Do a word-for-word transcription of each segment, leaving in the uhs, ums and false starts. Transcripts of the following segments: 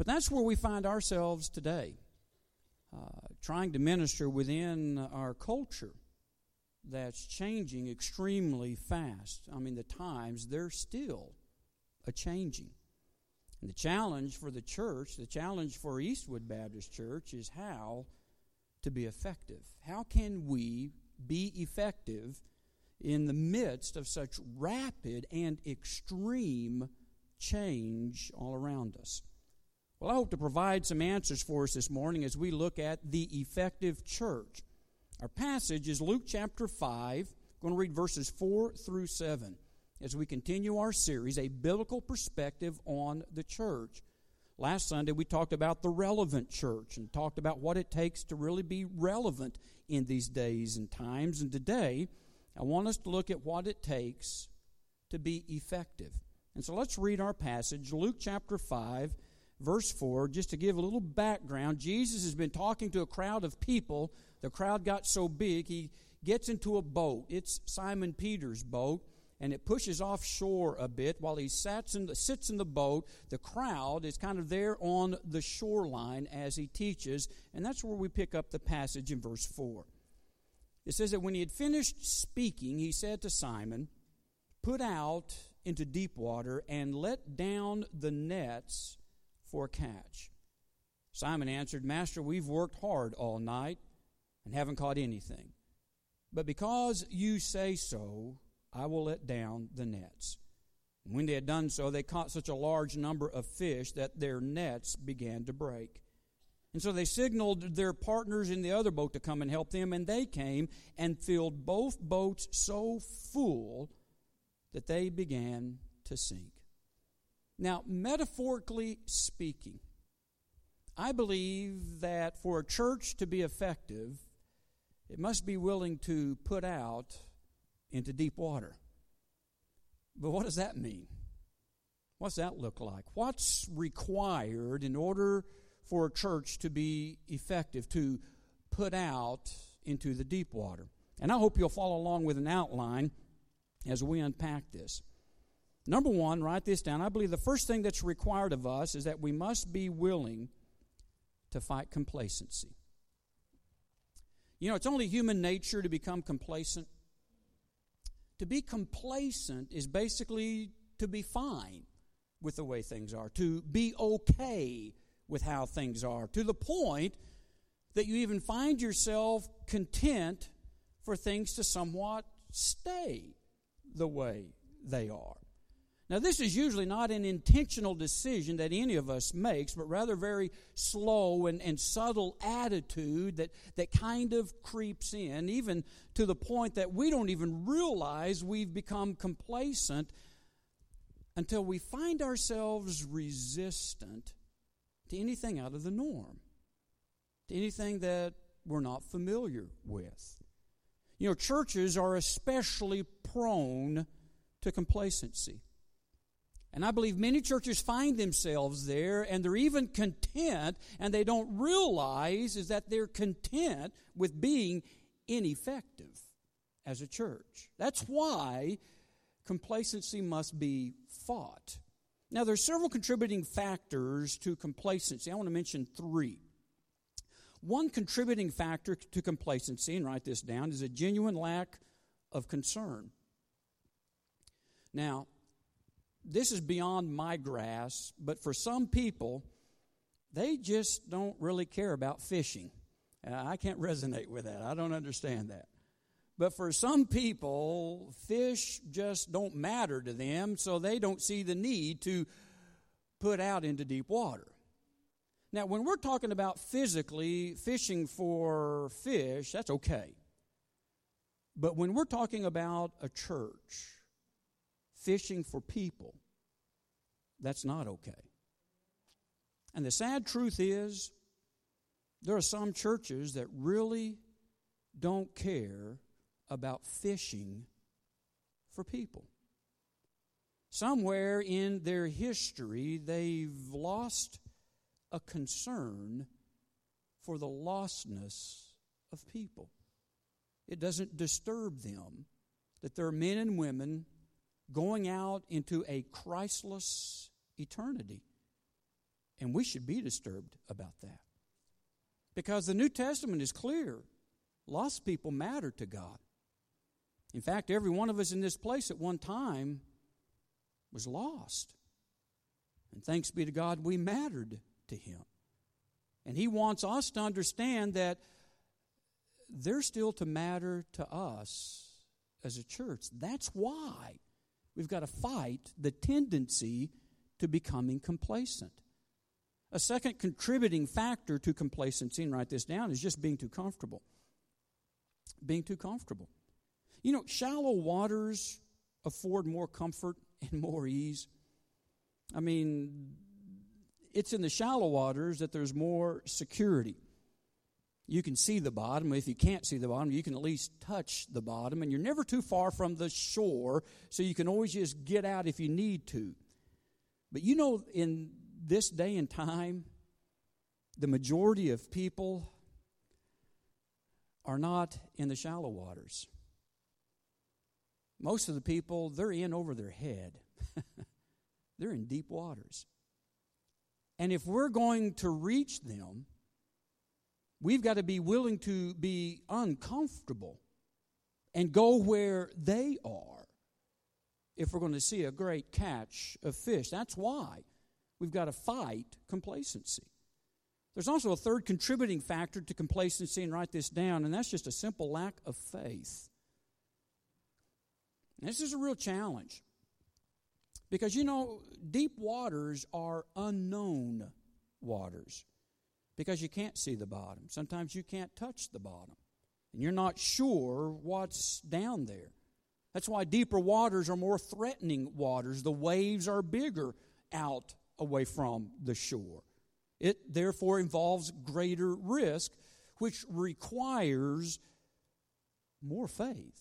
But that's where we find ourselves today, uh, trying to minister within our culture that's changing extremely fast. I mean, the times, they're still a-changing. And the challenge for the church, the challenge for Eastwood Baptist Church is how to be effective. How can we be effective in the midst of such rapid and extreme change all around us? Well, I hope to provide some answers for us this morning as we look at the effective church. Our passage is Luke chapter five. I'm going to read verses four through seven as we continue our series, A Biblical Perspective on the Church. Last Sunday, we talked about the relevant church and talked about what it takes to really be relevant in these days and times. And today, I want us to look at what it takes to be effective. And so let's read our passage, Luke chapter five, verse four, just to give a little background. Jesus has been talking to a crowd of people. The crowd got so big, he gets into a boat. It's Simon Peter's boat, and it pushes offshore a bit. While he sits in the, sits in the boat, the crowd is kind of there on the shoreline as he teaches, and that's where we pick up the passage in verse four. It says that when he had finished speaking, he said to Simon, "Put out into deep water and let down the nets for a catch." Simon answered, "Master, we've worked hard all night and haven't caught anything. But because you say so, I will let down the nets." And when they had done so, they caught such a large number of fish that their nets began to break. And so they signaled their partners in the other boat to come and help them, and they came and filled both boats so full that they began to sink. Now, metaphorically speaking, I believe that for a church to be effective, it must be willing to put out into deep water. But what does that mean? What's that look like? What's required in order for a church to be effective, to put out into the deep water? And I hope you'll follow along with an outline as we unpack this. Number one, write this down. I believe the first thing that's required of us is that we must be willing to fight complacency. You know, it's only human nature to become complacent. To be complacent is basically to be fine with the way things are, to be okay with how things are, to the point that you even find yourself content for things to somewhat stay the way they are. Now, this is usually not an intentional decision that any of us makes, but rather very slow and, and subtle attitude that, that kind of creeps in, even to the point that we don't even realize we've become complacent until we find ourselves resistant to anything out of the norm, to anything that we're not familiar with. You know, churches are especially prone to complacency. And I believe many churches find themselves there, and they're even content, and they don't realize is that they're content with being ineffective as a church. That's why complacency must be fought. Now, there's several contributing factors to complacency. I want to mention three. One contributing factor to complacency, and write this down, is a genuine lack of concern. Now, this is beyond my grasp, but for some people, they just don't really care about fishing. Uh, I can't resonate with that. I don't understand that. But for some people, fish just don't matter to them, so they don't see the need to put out into deep water. Now, when we're talking about physically fishing for fish, that's okay. But when we're talking about a church fishing for people, that's not okay. And the sad truth is, there are some churches that really don't care about fishing for people. Somewhere in their history, they've lost a concern for the lostness of people. It doesn't disturb them that there are men and women going out into a Christless eternity. And we should be disturbed about that. Because the New Testament is clear. Lost people matter to God. In fact, every one of us in this place at one time was lost. And thanks be to God, we mattered to Him. And He wants us to understand that they're still to matter to us as a church. That's why we've got to fight the tendency to becoming complacent. A second contributing factor to complacency, and write this down, is just being too comfortable. Being too comfortable. You know, shallow waters afford more comfort and more ease. I mean, it's in the shallow waters that there's more security. You can see the bottom. If you can't see the bottom, you can at least touch the bottom. And you're never too far from the shore, so you can always just get out if you need to. But you know, in this day and time, the majority of people are not in the shallow waters. Most of the people, they're in over their head. They're in deep waters. And if we're going to reach them, we've got to be willing to be uncomfortable and go where they are if we're going to see a great catch of fish. That's why we've got to fight complacency. There's also a third contributing factor to complacency, and write this down, and that's just a simple lack of faith. And this is a real challenge. Because, you know, deep waters are unknown waters. Because you can't see the bottom. Sometimes you can't touch the bottom. And you're not sure what's down there. That's why deeper waters are more threatening waters. The waves are bigger out away from the shore. It therefore involves greater risk, which requires more faith.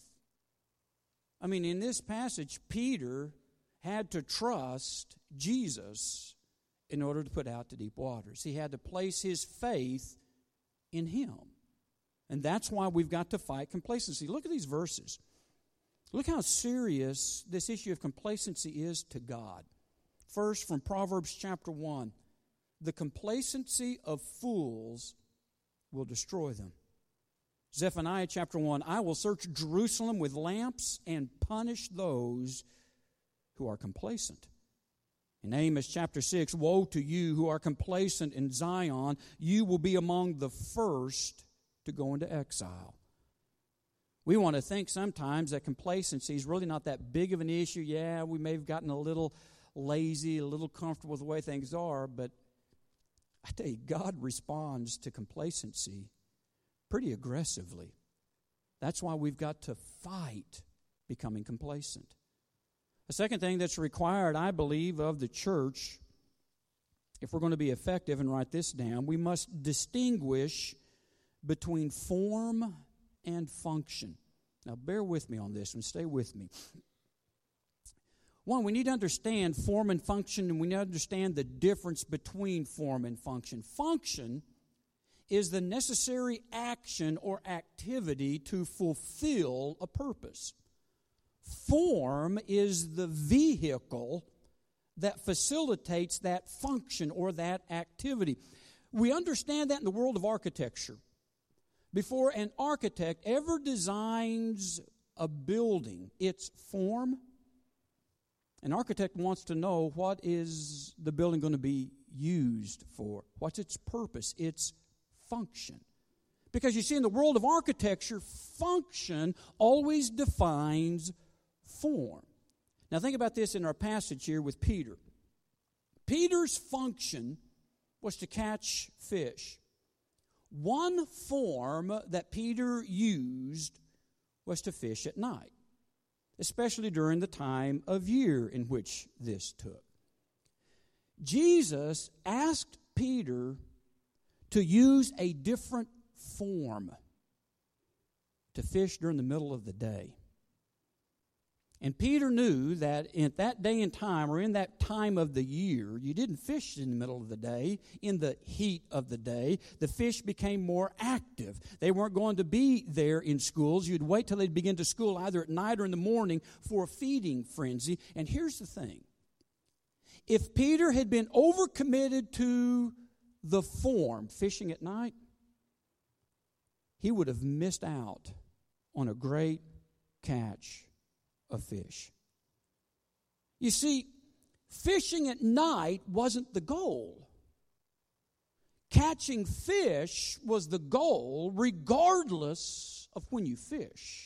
I mean, in this passage, Peter had to trust Jesus in order to put out to deep waters. He had to place his faith in Him. And that's why we've got to fight complacency. Look at these verses. Look how serious this issue of complacency is to God. First, from Proverbs chapter one, the complacency of fools will destroy them. Zephaniah chapter one, I will search Jerusalem with lamps and punish those who are complacent. In Amos chapter six, woe to you who are complacent in Zion. You will be among the first to go into exile. We want to think sometimes that complacency is really not that big of an issue. Yeah, we may have gotten a little lazy, a little comfortable with the way things are, but I tell you, God responds to complacency pretty aggressively. That's why we've got to fight becoming complacent. The second thing that's required, I believe, of the church, if we're going to be effective, and write this down, we must distinguish between form and function. Now, bear with me on this and stay with me. One, we need to understand form and function, and we need to understand the difference between form and function. Function is the necessary action or activity to fulfill a purpose. Form is the vehicle that facilitates that function or that activity. We understand that in the world of architecture. Before an architect ever designs a building, its form, an architect wants to know what is the building going to be used for. What's its purpose, its function. Because you see, in the world of architecture, function always defines form. Now think about this in our passage here with Peter. Peter's function was to catch fish. One form that Peter used was to fish at night, especially during the time of year in which this took. Jesus asked Peter to use a different form to fish during the middle of the day. And Peter knew that at that day and time, or in that time of the year, you didn't fish in the middle of the day, in the heat of the day. The fish became more active. They weren't going to be there in schools. You'd wait till they'd begin to school either at night or in the morning for a feeding frenzy. And here's the thing. If Peter had been overcommitted to the form, fishing at night, he would have missed out on a great catch of fish. You see, fishing at night wasn't the goal. Catching fish was the goal regardless of when you fished.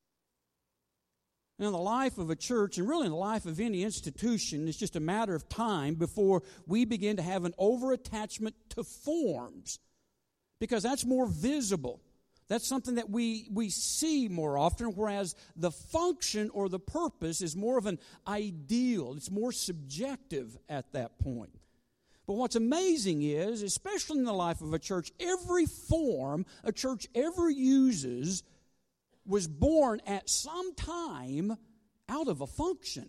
In the life of a church, and really in the life of any institution, it's just a matter of time before we begin to have an over-attachment to forms, because that's more visible. That's something that we, we see more often, whereas the function or the purpose is more of an ideal. It's more subjective at that point. But what's amazing is, especially in the life of a church, every form a church ever uses was born at some time out of a function.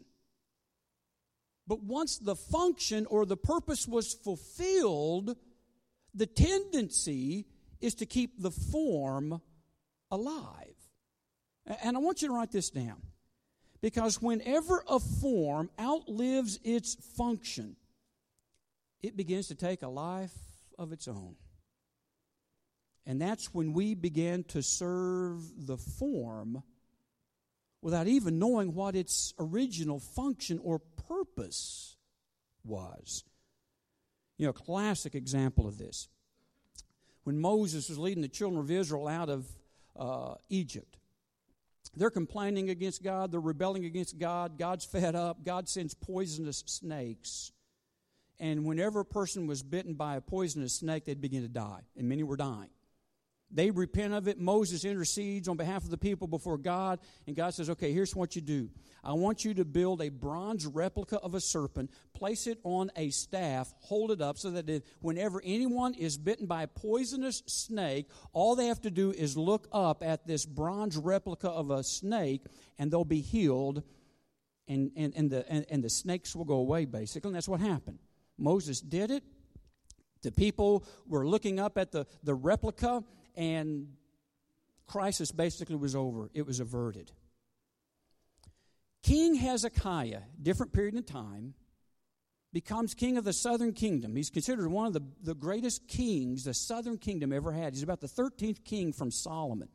But once the function or the purpose was fulfilled, the tendency is to keep the form alive. And I want you to write this down, because whenever a form outlives its function, it begins to take a life of its own. And that's when we begin to serve the form without even knowing what its original function or purpose was. You know, a classic example of this. When Moses was leading the children of Israel out of uh, Egypt, they're complaining against God, they're rebelling against God, God's fed up, God sends poisonous snakes. And whenever a person was bitten by a poisonous snake, they'd begin to die, and many were dying. They repent of it. Moses intercedes on behalf of the people before God, and God says, okay, here's what you do. I want you to build a bronze replica of a serpent, place it on a staff, hold it up so that it, whenever anyone is bitten by a poisonous snake, all they have to do is look up at this bronze replica of a snake, and they'll be healed, and, and, and, the, and, and the snakes will go away, basically, and that's what happened. Moses did it. The people were looking up at the, the replica, and crisis basically was over. It was averted. King Hezekiah, different period in time, becomes king of the southern kingdom. He's considered one of the, the greatest kings the southern kingdom ever had. He's about the thirteenth king from Solomon.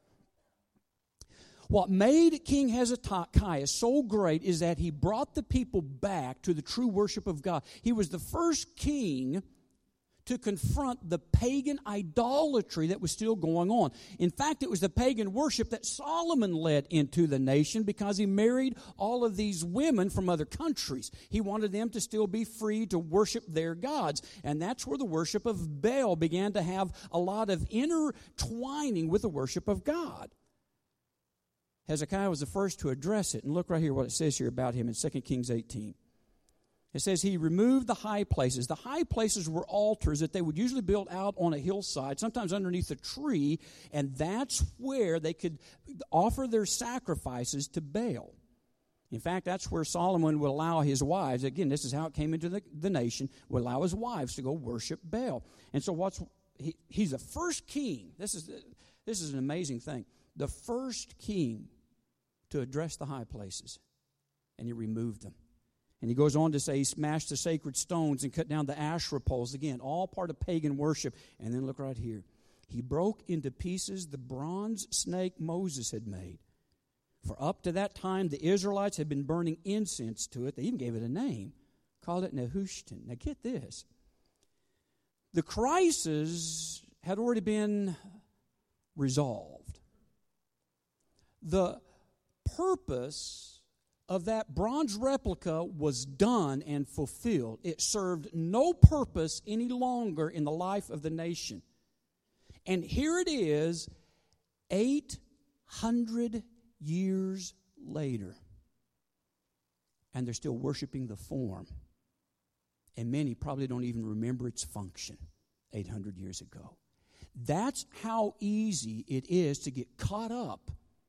What made King Hezekiah so great is that he brought the people back to the true worship of God. He was the first king to confront the pagan idolatry that was still going on. In fact, it was the pagan worship that Solomon led into the nation because he married all of these women from other countries. He wanted them to still be free to worship their gods. And that's where the worship of Baal began to have a lot of intertwining with the worship of God. Hezekiah was the first to address it. And look right here what it says here about him in Second Kings eighteen. It says he removed the high places. The high places were altars that they would usually build out on a hillside, sometimes underneath a tree, and that's where they could offer their sacrifices to Baal. In fact, that's where Solomon would allow his wives, again, this is how it came into the, the nation, would allow his wives to go worship Baal. And so what's he, he's the first king. This is, this is an amazing thing. The first king to address the high places, and he removed them. And he goes on to say he smashed the sacred stones and cut down the Asherah poles. Again, all part of pagan worship. And then look right here. He broke into pieces the bronze snake Moses had made. For up to that time, the Israelites had been burning incense to it. They even gave it a name. Called it Nehushtan. Now get this. The crisis had already been resolved. The purpose of that bronze replica was done and fulfilled. It served no purpose any longer in the life of the nation. And here it is, eight hundred years later. And they're still worshiping the form. And many probably don't even remember its function eight hundred years ago. That's how easy it is to get caught up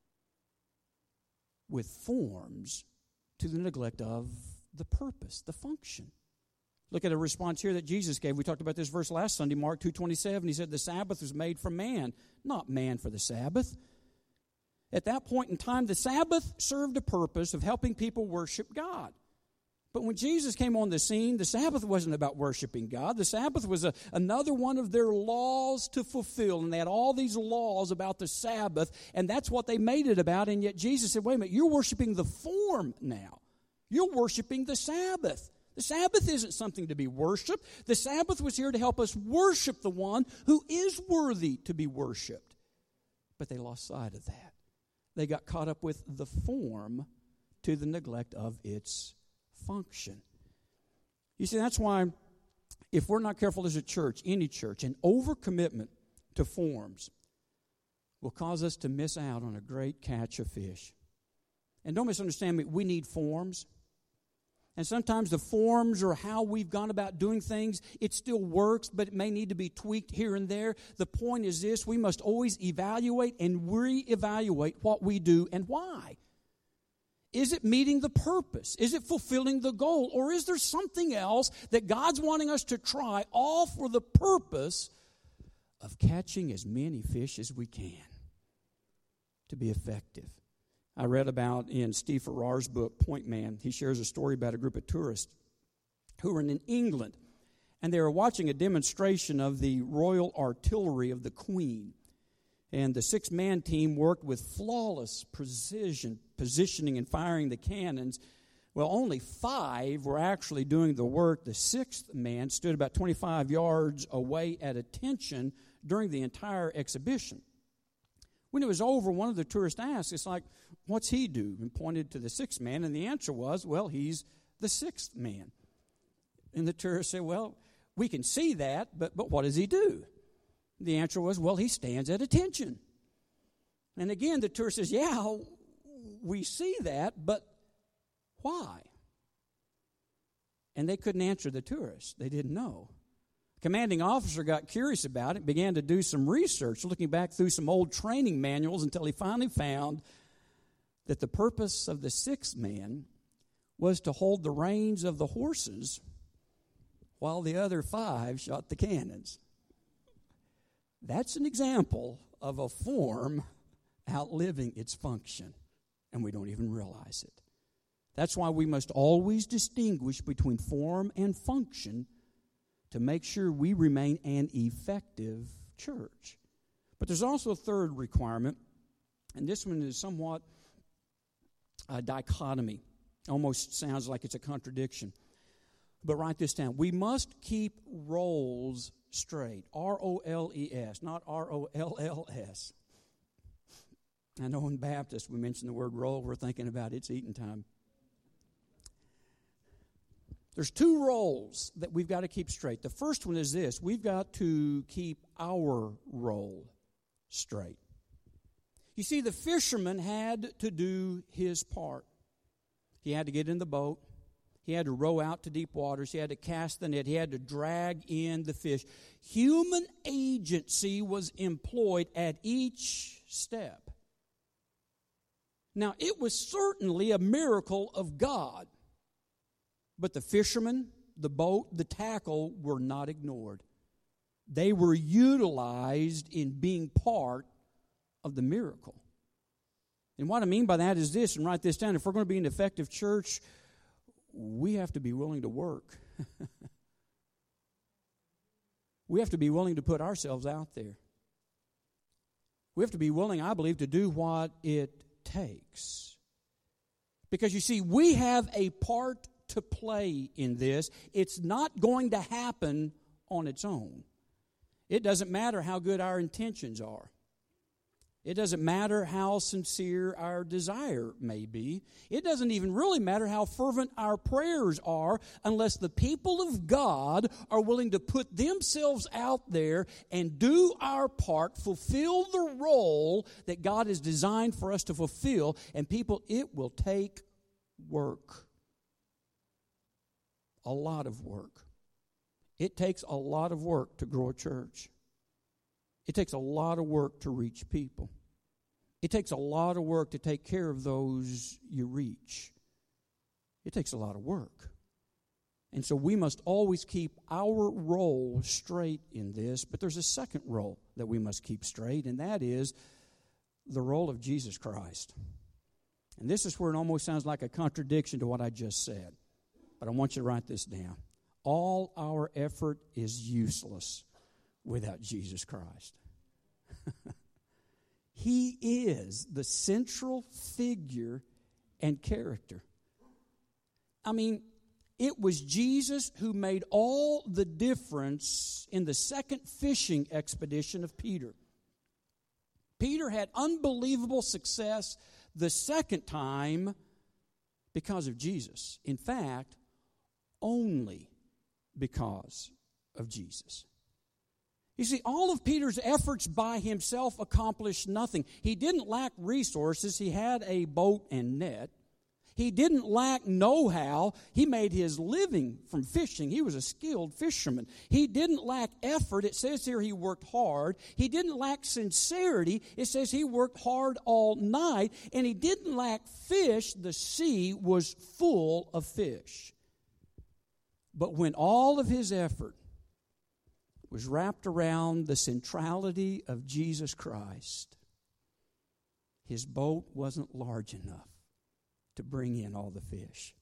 with forms to the neglect of the purpose, the function. Look at a response here that Jesus gave. We talked about this verse last Sunday, Mark two twenty-seven. He said, the Sabbath was made for man, not man for the Sabbath. At that point in time, the Sabbath served a purpose of helping people worship God. But when Jesus came on the scene, the Sabbath wasn't about worshiping God. The Sabbath was a, another one of their laws to fulfill. And they had all these laws about the Sabbath, and that's what they made it about. And yet Jesus said, wait a minute, you're worshiping the form now. You're worshiping the Sabbath. The Sabbath isn't something to be worshiped. The Sabbath was here to help us worship the one who is worthy to be worshiped. But they lost sight of that. They got caught up with the form to the neglect of its function. You see, that's why if we're not careful as a church, any church, an overcommitment to forms will cause us to miss out on a great catch of fish. And don't misunderstand me, we need forms. And sometimes the forms or how we've gone about doing things, it still works, but it may need to be tweaked here and there. The point is this, we must always evaluate and reevaluate what we do and why. Is it meeting the purpose? Is it fulfilling the goal? Or is there something else that God's wanting us to try, all for the purpose of catching as many fish as we can to be effective? I read about in Steve Farrar's book, Point Man. He shares a story about a group of tourists who were in England, and they were watching a demonstration of the Royal Artillery of the Queen. And the six-man team worked with flawless precision, positioning and firing the cannons. Well, only five were actually doing the work. The sixth man stood about twenty-five yards away at attention during the entire exhibition. When it was over, one of the tourists asked, it's like, what's he do? And pointed to the sixth man, and the answer was, well, he's the sixth man. And the tourist said, well, we can see that, but, but what does he do? The answer was, well, he stands at attention. And again, the tourist says, yeah, we see that, but why? And they couldn't answer the tourist. They didn't know. The commanding officer got curious about it, began to do some research, looking back through some old training manuals until he finally found that the purpose of the sixth man was to hold the reins of the horses while the other five shot the cannons. That's an example of a form outliving its function, and we don't even realize it. That's why we must always distinguish between form and function to make sure we remain an effective church. But there's also a third requirement, and this one is somewhat a dichotomy. Almost sounds like it's a contradiction. But write this down. We must keep roles straight. R O L E S, not R O L L S. I know in Baptist we mention the word roll, we're thinking about it's eating time. There's two roles that we've got to keep straight. The first one is this. We've got to keep our role straight. You see, the fisherman had to do his part. He had to get in the boat. He had to row out to deep waters. He had to cast the net. He had to drag in the fish. Human agency was employed at each step. Now, it was certainly a miracle of God. But the fishermen, the boat, the tackle were not ignored. They were utilized in being part of the miracle. And what I mean by that is this, and write this down. If we're going to be an effective church, we have to be willing to work. We have to be willing to put ourselves out there. We have to be willing, I believe, to do what it takes. Because you see, we have a part to play in this. It's not going to happen on its own. It doesn't matter how good our intentions are. It doesn't matter how sincere our desire may be. It doesn't even really matter how fervent our prayers are unless the people of God are willing to put themselves out there and do our part, fulfill the role that God has designed for us to fulfill. And people, it will take work. A lot of work. It takes a lot of work to grow a church. It takes a lot of work to reach people. It takes a lot of work to take care of those you reach. It takes a lot of work. And so we must always keep our role straight in this. But there's a second role that we must keep straight, and that is the role of Jesus Christ. And this is where it almost sounds like a contradiction to what I just said. But I want you to write this down. All our effort is useless without Jesus Christ. He is the central figure and character. I mean, it was Jesus who made all the difference in the second fishing expedition of Peter. Peter had unbelievable success the second time because of Jesus. In fact, only because of Jesus. You see, all of Peter's efforts by himself accomplished nothing. He didn't lack resources. He had a boat and net. He didn't lack know-how. He made his living from fishing. He was a skilled fisherman. He didn't lack effort. It says here he worked hard. He didn't lack sincerity. It says he worked hard all night. And he didn't lack fish. The sea was full of fish. But when all of his effort was wrapped around the centrality of Jesus Christ, his boat wasn't large enough to bring in all the fish.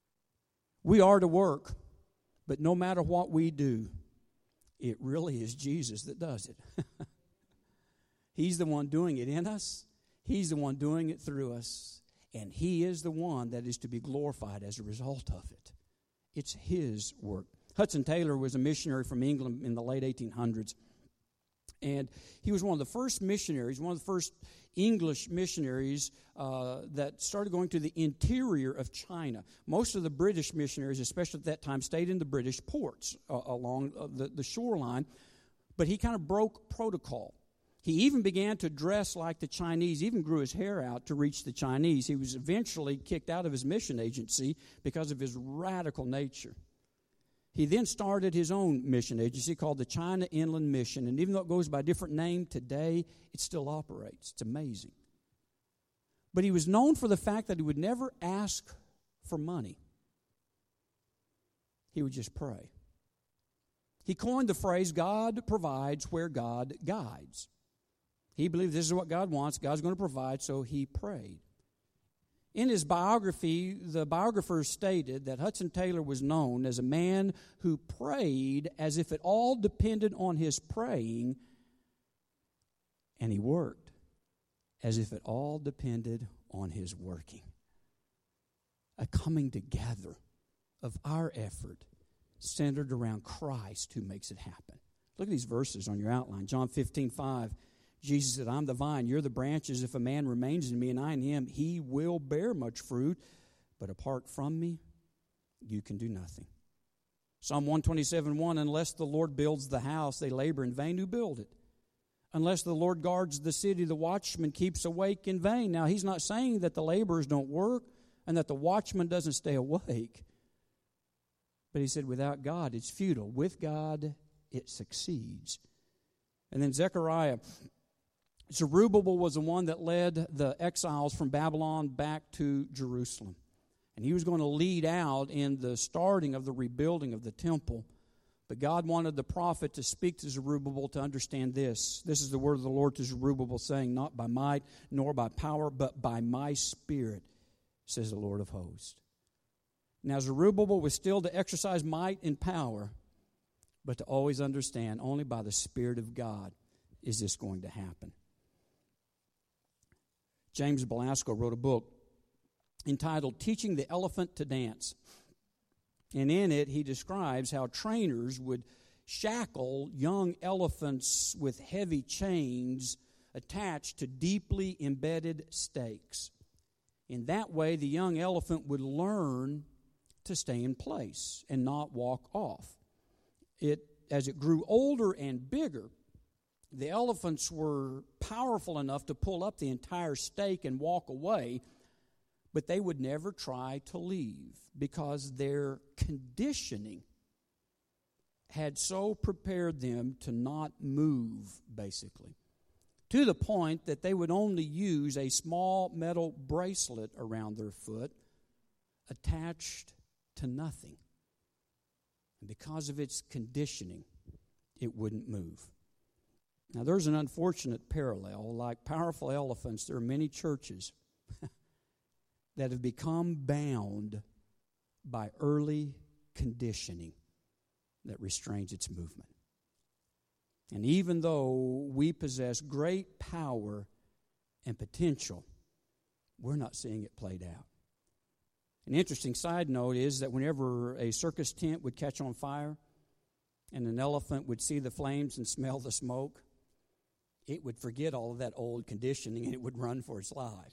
We are to work, but no matter what we do, it really is Jesus that does it. He's the one doing it in us. He's the one doing it through us. And He is the one that is to be glorified as a result of it. It's His work. Hudson Taylor was a missionary from England in the late eighteen hundreds. And he was one of the first missionaries, one of the first English missionaries uh, that started going to the interior of China. Most of the British missionaries, especially at that time, stayed in the British ports uh, along uh, the, the shoreline. But he kind of broke protocol. He even began to dress like the Chinese, even grew his hair out to reach the Chinese. He was eventually kicked out of his mission agency because of his radical nature. He then started his own mission agency called the China Inland Mission. And even though it goes by a different name today, it still operates. It's amazing. But he was known for the fact that he would never ask for money. He would just pray. He coined the phrase, God provides where God guides. He believed this is what God wants. God's going to provide, so he prayed. In his biography, the biographer stated that Hudson Taylor was known as a man who prayed as if it all depended on his praying, and he worked as if it all depended on his working. A coming together of our effort centered around Christ who makes it happen. Look at these verses on your outline. John fifteen five. Jesus said, I'm the vine, you're the branches. If a man remains in me and I in him, he will bear much fruit. But apart from me, you can do nothing. Psalm one twenty-seven one, unless the Lord builds the house, they labor in vain who build it. Unless the Lord guards the city, the watchman keeps awake in vain. Now, he's not saying that the laborers don't work and that the watchman doesn't stay awake. But he said, without God, it's futile. With God, it succeeds. And then Zechariah, Zerubbabel was the one that led the exiles from Babylon back to Jerusalem. And he was going to lead out in the starting of the rebuilding of the temple. But God wanted the prophet to speak to Zerubbabel to understand this. This is the word of the Lord to Zerubbabel, saying, not by might nor by power, but by my Spirit, says the Lord of hosts. Now Zerubbabel was still to exercise might and power, but to always understand only by the Spirit of God is this going to happen. James Belasco wrote a book entitled Teaching the Elephant to Dance. And in it, he describes how trainers would shackle young elephants with heavy chains attached to deeply embedded stakes. In that way, the young elephant would learn to stay in place and not walk off. It, as it grew older and bigger, the elephants were powerful enough to pull up the entire stake and walk away, but they would never try to leave because their conditioning had so prepared them to not move, basically, to the point that they would only use a small metal bracelet around their foot attached to nothing. And because of its conditioning, it wouldn't move. Now, there's an unfortunate parallel. Like powerful elephants, there are many churches that have become bound by early conditioning that restrains its movement. And even though we possess great power and potential, we're not seeing it played out. An interesting side note is that whenever a circus tent would catch on fire and an elephant would see the flames and smell the smoke, it would forget all of that old conditioning and it would run for its life.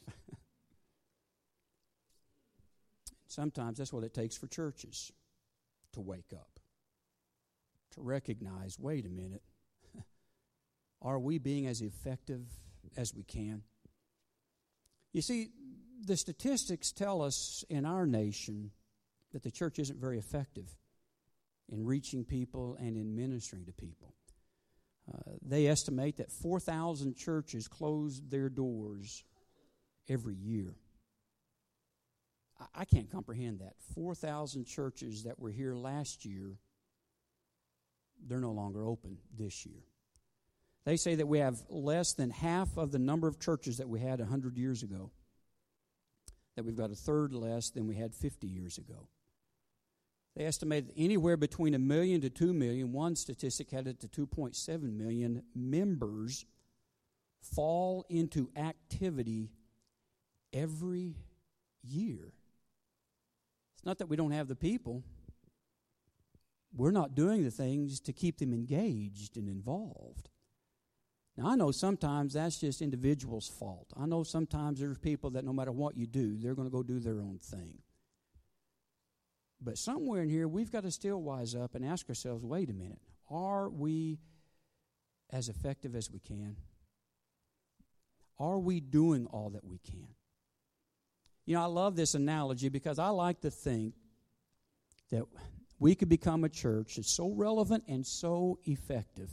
Sometimes that's what it takes for churches to wake up, to recognize, wait a minute, are we being as effective as we can? You see, the statistics tell us in our nation that the church isn't very effective in reaching people and in ministering to people. Uh, they estimate that four thousand churches close their doors every year. I, I can't comprehend that. four thousand churches that were here last year, they're no longer open this year. They say that we have less than half of the number of churches that we had one hundred years ago, that we've got a third less than we had fifty years ago. They estimate that anywhere between a million to two million, one statistic had it to two point seven million members fall into activity every year. It's not that we don't have the people. We're not doing the things to keep them engaged and involved. Now, I know sometimes that's just individuals' fault. I know sometimes there's people that no matter what you do, they're going to go do their own thing. But somewhere in here, we've got to still wise up and ask ourselves, wait a minute, are we as effective as we can? Are we doing all that we can? You know, I love this analogy because I like to think that we could become a church that's so relevant and so effective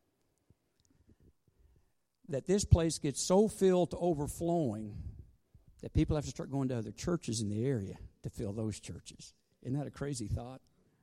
that this place gets so filled to overflowing that people have to start going to other churches in the area to fill those churches. Isn't that a crazy thought?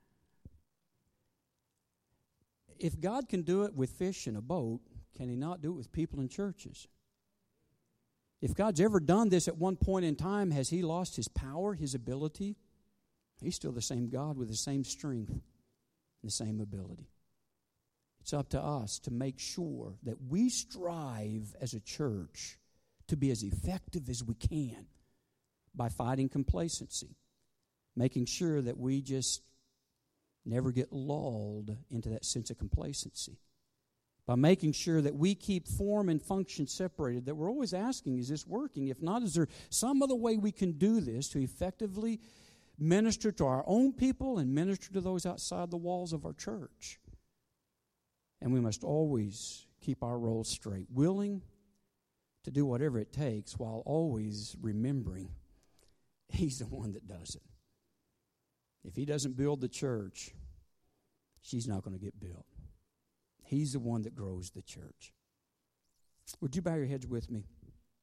If God can do it with fish in a boat, can He not do it with people in churches? If God's ever done this at one point in time, has He lost His power, His ability? He's still the same God with the same strength and the same ability. It's up to us to make sure that we strive as a church to be as effective as we can by fighting complacency, making sure that we just never get lulled into that sense of complacency, by making sure that we keep form and function separated, that we're always asking, is this working? If not, is there some other way we can do this to effectively minister to our own people and minister to those outside the walls of our church? And we must always keep our roles straight, willing to do whatever it takes while always remembering He's the one that does it. If He doesn't build the church, she's not going to get built. He's the one that grows the church. Would you bow your heads with me?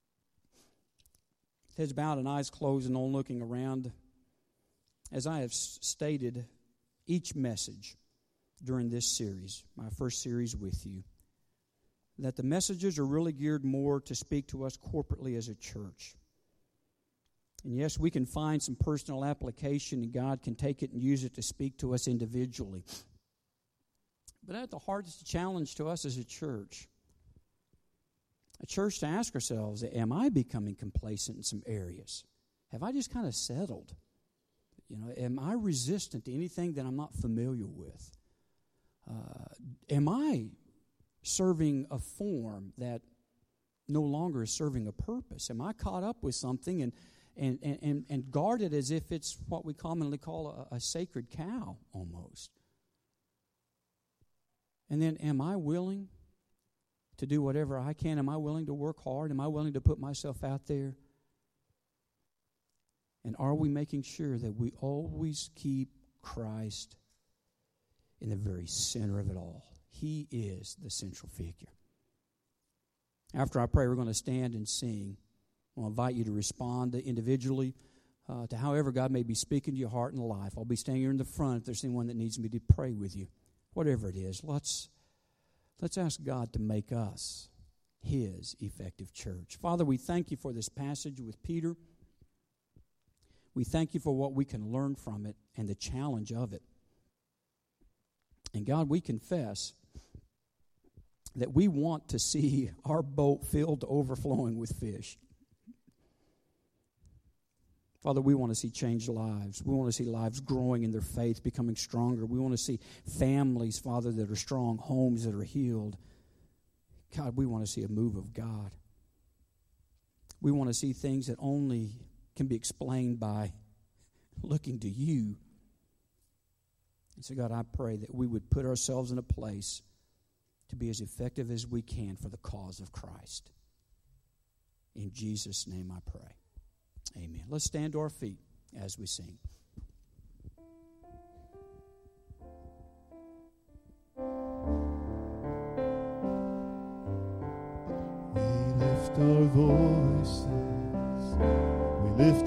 Heads bowed and eyes closed and all looking around. As I have stated, each message during this series, my first series with you, that the messages are really geared more to speak to us corporately as a church. And yes, we can find some personal application, and God can take it and use it to speak to us individually. But at the heart, it's a challenge to us as a church. A church to ask ourselves, am I becoming complacent in some areas? Have I just kind of settled? You know, am I resistant to anything that I'm not familiar with? Uh, am I serving a form that no longer is serving a purpose? Am I caught up with something and and and, and guarded as if it's what we commonly call a, a sacred cow almost? And then am I willing to do whatever I can? Am I willing to work hard? Am I willing to put myself out there? And are we making sure that we always keep Christ in the very center of it all? He is the central figure. After I pray, we're going to stand and sing. I'll invite you to respond individually uh, to however God may be speaking to your heart and life. I'll be standing here in the front if there's anyone that needs me to pray with you. Whatever it is, let's, let's ask God to make us His effective church. Father, we thank you for this passage with Peter. We thank you for what we can learn from it and the challenge of it. And God, we confess that we want to see our boat filled to overflowing with fish. Father, we want to see changed lives. We want to see lives growing in their faith, becoming stronger. We want to see families, Father, that are strong, homes that are healed. God, we want to see a move of God. We want to see things that only can be explained by looking to you. And so, God, I pray that we would put ourselves in a place to be as effective as we can for the cause of Christ. In Jesus' name I pray. Amen. Let's stand to our feet as we sing. We lift our voices, we lift